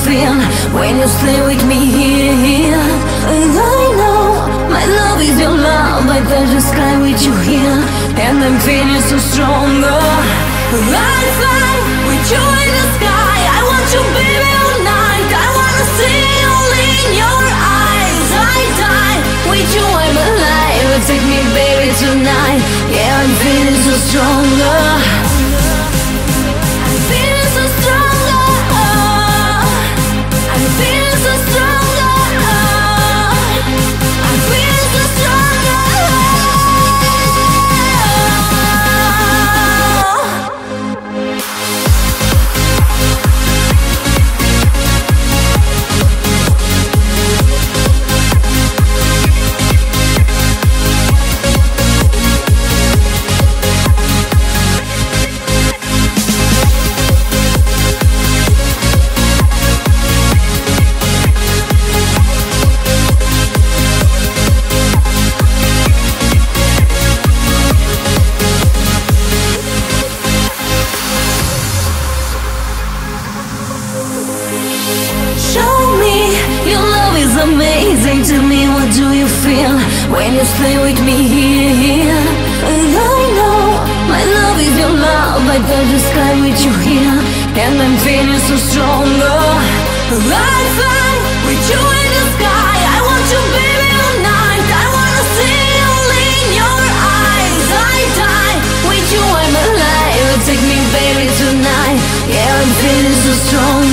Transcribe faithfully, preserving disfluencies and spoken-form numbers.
feel when you stay with me here, here. And I know my love is your love, I touch the sky with you here, and I'm feeling so stronger. I fly with you in the sky, I want you baby all night, I wanna see only in your eyes. I die with you, I'm alive, take me baby tonight, yeah I'm feeling so stronger. I'm feeling so stronger, I'm feeling so stronger, I'm feeling so stronger. Amazing to me, what do you feel when you stay with me here, here? And I know my love is your love, I touch the sky with you here, and I'm feeling so stronger. I fly with you in the sky, I want you baby all night, I wanna see only in your eyes. I die with you, I'm alive, take me baby tonight, yeah I'm feeling so strong.